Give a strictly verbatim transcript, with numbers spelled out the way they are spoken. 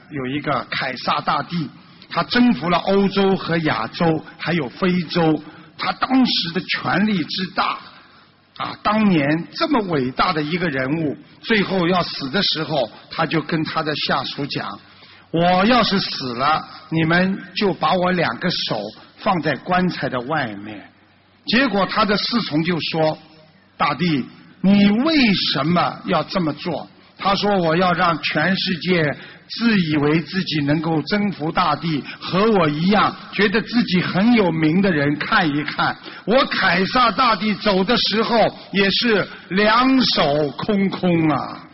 有一个凯撒大帝，他征服了欧洲和亚洲，还有非洲。他当时的权力之大啊，当年这么伟大的一个人物，最后要死的时候，他就跟他的下属讲：我要是死了，你们就把我两个手放在棺材的外面。结果他的侍从就说：大帝，你为什么要这么做？他说：我要让全世界自以为自己能够征服大地，和我一样觉得自己很有名的人看一看，我凯撒大帝走的时候也是两手空空啊。